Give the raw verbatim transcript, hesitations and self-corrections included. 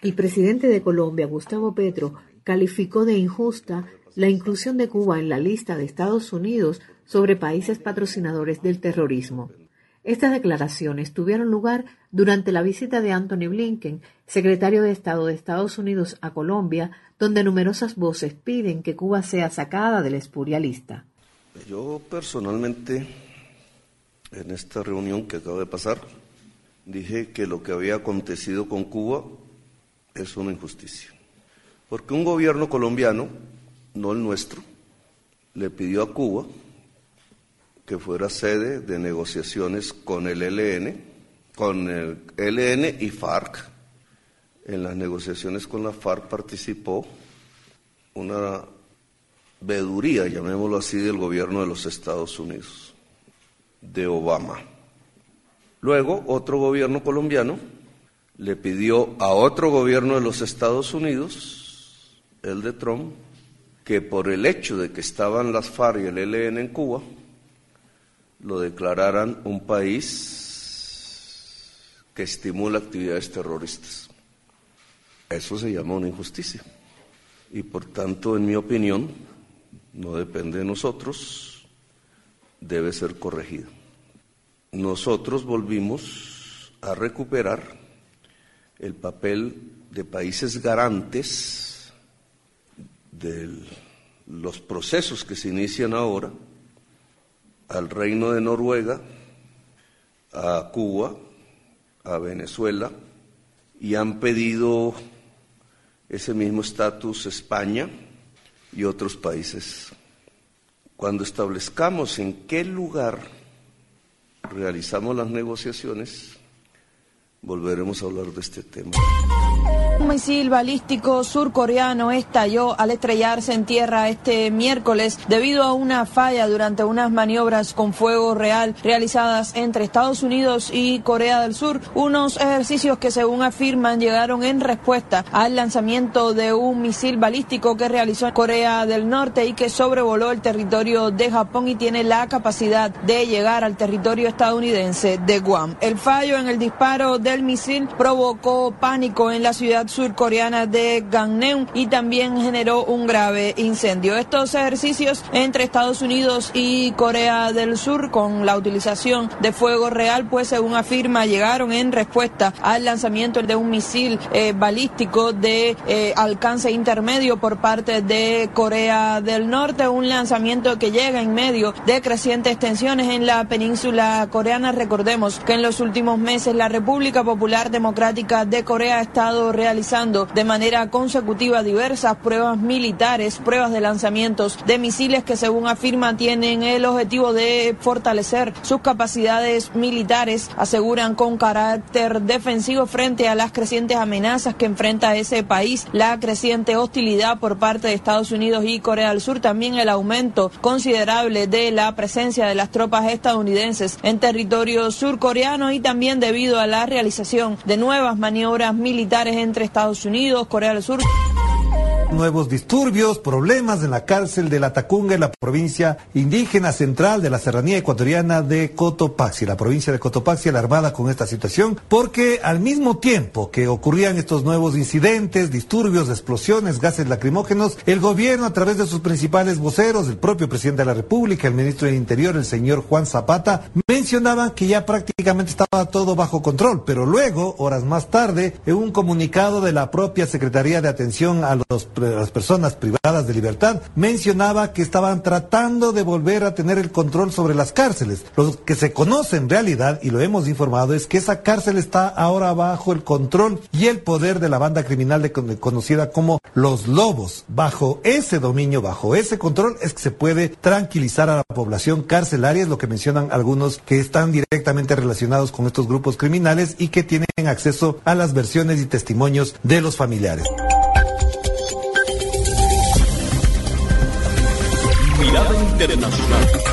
El presidente de Colombia, Gustavo Petro, calificó de injusta la inclusión de Cuba en la lista de Estados Unidos sobre países patrocinadores del terrorismo. Estas declaraciones tuvieron lugar durante la visita de Anthony Blinken, secretario de Estado de Estados Unidos, a Colombia, donde numerosas voces piden que Cuba sea sacada de la espuria lista. Yo personalmente, en esta reunión que acaba de pasar, dije que lo que había acontecido con Cuba es una injusticia. Porque un gobierno colombiano, no el nuestro, le pidió a Cuba que fuera sede de negociaciones con el E L N, con el E L N y FARC. En las negociaciones con la FARC participó una veeduría, llamémoslo así, del gobierno de los Estados Unidos, de Obama. Luego, otro gobierno colombiano le pidió a otro gobierno de los Estados Unidos, el de Trump, que por el hecho de que estaban las FARC y el E L N en Cuba, lo declararan un país que estimula actividades terroristas. Eso se llama una injusticia. Y por tanto, en mi opinión, no depende de nosotros, debe ser corregida. Nosotros volvimos a recuperar el papel de países garantes de los procesos que se inician ahora, al Reino de Noruega, a Cuba, a Venezuela, y han pedido ese mismo estatus España y otros países. Cuando establezcamos en qué lugar realizamos las negociaciones, volveremos a hablar de este tema. Un misil balístico surcoreano estalló al estrellarse en tierra este miércoles debido a una falla durante unas maniobras con fuego real realizadas entre Estados Unidos y Corea del Sur. Unos ejercicios que, según afirman, llegaron en respuesta al lanzamiento de un misil balístico que realizó Corea del Norte y que sobrevoló el territorio de Japón y tiene la capacidad de llegar al territorio estadounidense de Guam. El fallo en el disparo del misil provocó pánico en la ciudad surcoreana de Gangneung y también generó un grave incendio. Estos ejercicios entre Estados Unidos y Corea del Sur con la utilización de fuego real, pues según afirma, llegaron en respuesta al lanzamiento de un misil eh, balístico de eh, alcance intermedio por parte de Corea del Norte, un lanzamiento que llega en medio de crecientes tensiones en la península coreana. Recordemos que en los últimos meses la República Popular Democrática de Corea ha estado realizando de manera consecutiva diversas pruebas militares, pruebas de lanzamientos de misiles que, según afirma, tienen el objetivo de fortalecer sus capacidades militares, aseguran, con carácter defensivo frente a las crecientes amenazas que enfrenta ese país, la creciente hostilidad por parte de Estados Unidos y Corea del Sur, también el aumento considerable de la presencia de las tropas estadounidenses en territorio surcoreano y también debido a la realización de nuevas maniobras militares entre Estados Unidos, Corea del Sur. Nuevos disturbios, problemas en la cárcel de La Tacunga, en la provincia indígena central de la serranía ecuatoriana de Cotopaxi. La provincia de Cotopaxi alarmada con esta situación porque al mismo tiempo que ocurrían estos nuevos incidentes, disturbios, explosiones, gases lacrimógenos, el gobierno, a través de sus principales voceros, el propio presidente de la República, el ministro del Interior, el señor Juan Zapata, mencionaban que ya prácticamente estaba todo bajo control, pero luego, horas más tarde, en un comunicado de la propia Secretaría de Atención a los las personas privadas de libertad, mencionaba que estaban tratando de volver a tener el control sobre las cárceles. Lo que se conoce en realidad, y lo hemos informado, es que esa cárcel está ahora bajo el control y el poder de la banda criminal de, conocida como Los Lobos. Bajo ese dominio, bajo ese control, es que se puede tranquilizar a la población carcelaria, es lo que mencionan algunos que están directamente relacionados con estos grupos criminales y que tienen acceso a las versiones y testimonios de los familiares. Mirada Internacional.